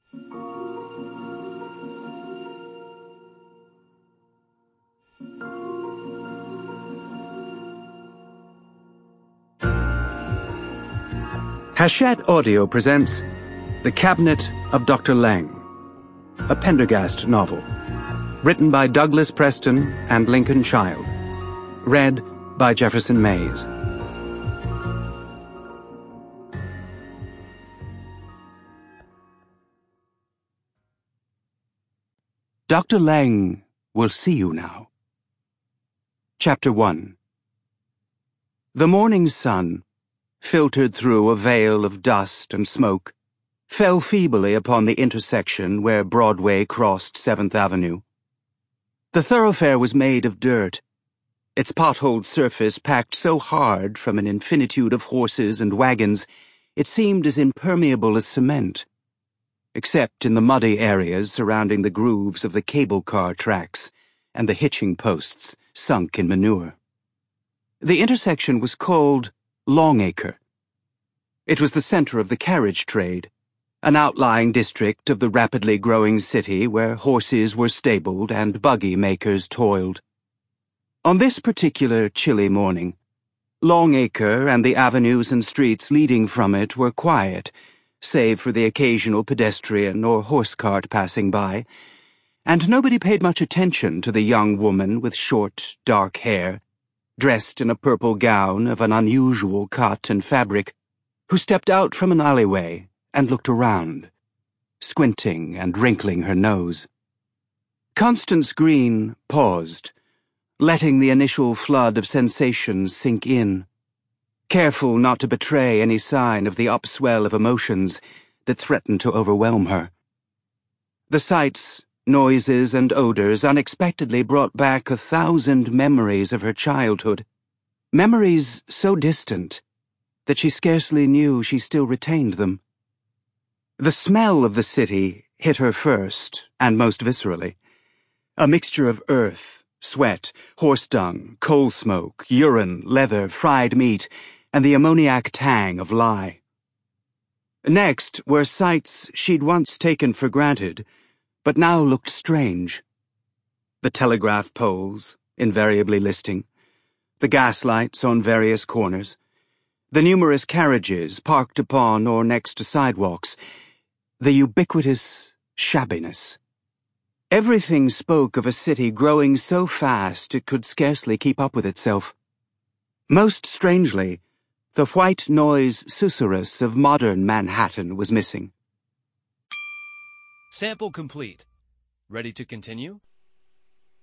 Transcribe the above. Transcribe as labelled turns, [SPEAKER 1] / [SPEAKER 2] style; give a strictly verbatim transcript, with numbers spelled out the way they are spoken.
[SPEAKER 1] Hachette Audio presents The Cabinet of Doctor Lang, a Pendergast novel, written by Douglas Preston and Lincoln Child, read by Jefferson Mays. Doctor Lang will see you now. Chapter one. The morning sun, filtered through a veil of dust and smoke, fell feebly upon the intersection where Broadway crossed seventh Avenue. The thoroughfare was made of dirt, its potholed surface packed so hard from an infinitude of horses and wagons it seemed as impermeable as cement, except in the muddy areas surrounding the grooves of the cable car tracks and the hitching posts sunk in manure. The intersection was called Longacre. It was the center of the carriage trade, an outlying district of the rapidly growing city where horses were stabled and buggy makers toiled. On this particular chilly morning, Longacre and the avenues and streets leading from it were quiet, save for the occasional pedestrian or horse cart passing by, and nobody paid much attention to the young woman with short, dark hair, dressed in a purple gown of an unusual cut and fabric, who stepped out from an alleyway and looked around, squinting and wrinkling her nose. Constance Green paused, letting the initial flood of sensations sink in, careful not to betray any sign of the upswell of emotions that threatened to overwhelm her. The sights, noises, and odors unexpectedly brought back a thousand memories of her childhood, memories so distant that she scarcely knew she still retained them. The smell of the city hit her first, and most viscerally, a mixture of earth, sweat, horse dung, coal smoke, urine, leather, fried meat, and the ammoniac tang of lye. Next were sights she'd once taken for granted, but now looked strange. The telegraph poles, invariably listing, the gas lights on various corners, the numerous carriages parked upon or next to sidewalks, the ubiquitous shabbiness. Everything spoke of a city growing so fast it could scarcely keep up with itself. Most strangely, the white noise susurrus of modern Manhattan was missing.
[SPEAKER 2] Sample complete. Ready to continue?